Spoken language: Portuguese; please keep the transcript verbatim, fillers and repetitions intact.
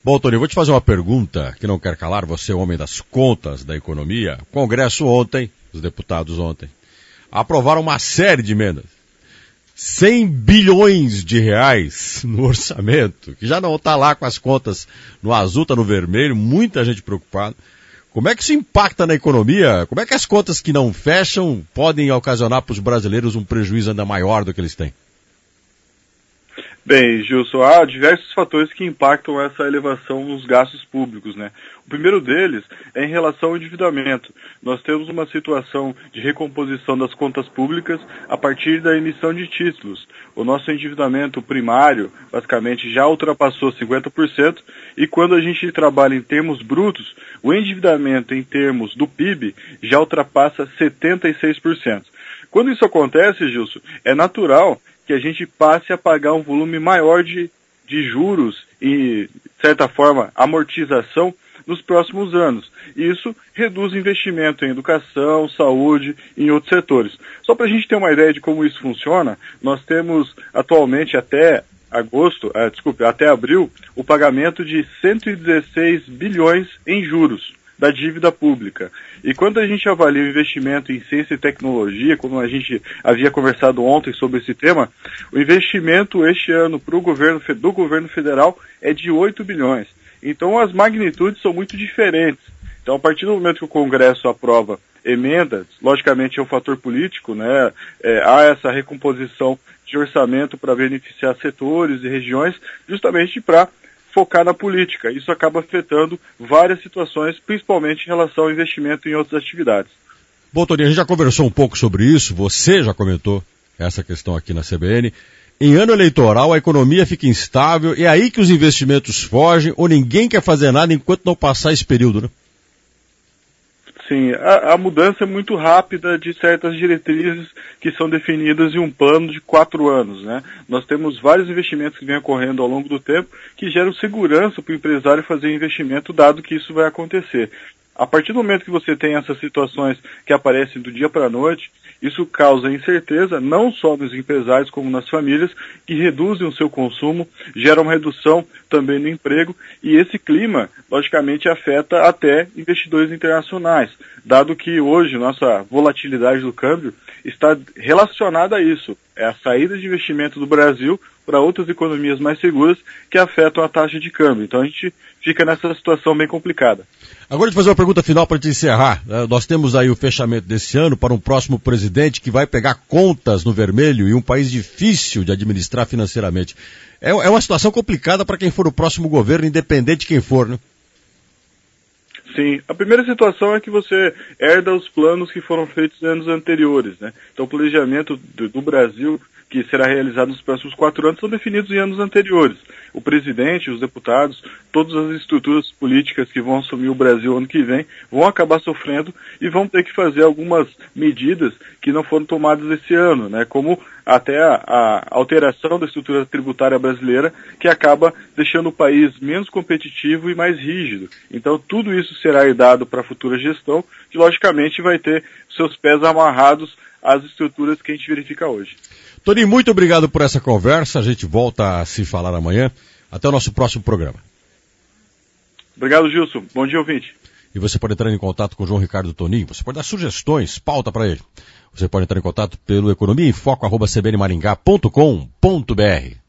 Bom, Tony, eu vou te fazer uma pergunta que não quer calar, você é o homem das contas da economia. O Congresso ontem, os deputados ontem, aprovaram uma série de emendas. cem bilhões de reais no orçamento, que já não está lá com as contas no azul, está no vermelho, muita gente preocupada. Como é que isso impacta na economia? Como é que as contas que não fecham podem ocasionar para os brasileiros um prejuízo ainda maior do que eles têm? Bem, Gilson, há diversos fatores que impactam essa elevação nos gastos públicos, né? O primeiro deles é em relação ao endividamento. Nós temos uma situação de recomposição das contas públicas a partir da emissão de títulos. O nosso endividamento primário, basicamente, já ultrapassou cinquenta por cento e quando a gente trabalha em termos brutos, o endividamento em termos do P I B já ultrapassa setenta e seis por cento. Quando isso acontece, Gilson, é natural que a gente passe a pagar um volume maior de, de juros e, de certa forma, amortização nos próximos anos. E isso reduz o investimento em educação, saúde e em outros setores. Só para a gente ter uma ideia de como isso funciona, nós temos atualmente até agosto, ah, desculpe, até abril, o pagamento de cento e dezesseis bilhões em juros da dívida pública. E quando a gente avalia o investimento em ciência e tecnologia, como a gente havia conversado ontem sobre esse tema, o investimento este ano pro governo, do governo federal é de oito bilhões. Então as magnitudes são muito diferentes. Então a partir do momento que o Congresso aprova emendas, logicamente é um fator político, né? É, há essa recomposição de orçamento para beneficiar setores e regiões, justamente para focar na política. Isso acaba afetando várias situações, principalmente em relação ao investimento em outras atividades. Bom, Tony, a gente já conversou um pouco sobre isso, você já comentou essa questão aqui na C B N. Em ano eleitoral, a economia fica instável, é aí que os investimentos fogem, ou ninguém quer fazer nada enquanto não passar esse período, né? Sim, a, a mudança é muito rápida de certas diretrizes que são definidas em um plano de quatro anos, né? Nós temos vários investimentos que vêm ocorrendo ao longo do tempo que geram segurança para o empresário fazer investimento, dado que isso vai acontecer. A partir do momento que você tem essas situações que aparecem do dia para a noite, isso causa incerteza não só nos empresários como nas famílias, que reduzem o seu consumo, geram uma redução também no emprego, e esse clima, logicamente, afeta até investidores internacionais, dado que hoje nossa volatilidade do câmbio está relacionada a isso, é a saída de investimento do Brasil para outras economias mais seguras que afetam a taxa de câmbio. Então a gente fica nessa situação bem complicada. Agora, de fazer uma pergunta final para te encerrar. Nós temos aí o fechamento desse ano para um próximo presidente que vai pegar contas no vermelho e um país difícil de administrar financeiramente. É, é uma situação complicada para quem for o próximo governo, independente de quem for, né? Sim, a primeira situação é que você herda os planos que foram feitos em anos anteriores, né? Então o planejamento do, do Brasil, que será realizado nos próximos quatro anos, são definidos em anos anteriores. O presidente, os deputados, todas as estruturas políticas que vão assumir o Brasil ano que vem vão acabar sofrendo e vão ter que fazer algumas medidas que não foram tomadas esse ano, né? Como até a, a alteração da estrutura tributária brasileira, que acaba deixando o país menos competitivo e mais rígido. Então tudo isso será herdado para a futura gestão, que logicamente vai ter seus pés amarrados às estruturas que a gente verifica hoje. Tony, muito obrigado por essa conversa. A gente volta a se falar amanhã. Até o nosso próximo programa. Obrigado, Gilson. Bom dia, ouvinte. E você pode entrar em contato com o João Ricardo Toninho. Você pode dar sugestões, pauta para ele. Você pode entrar em contato pelo economia em foco arroba c b n maringá ponto com ponto b r.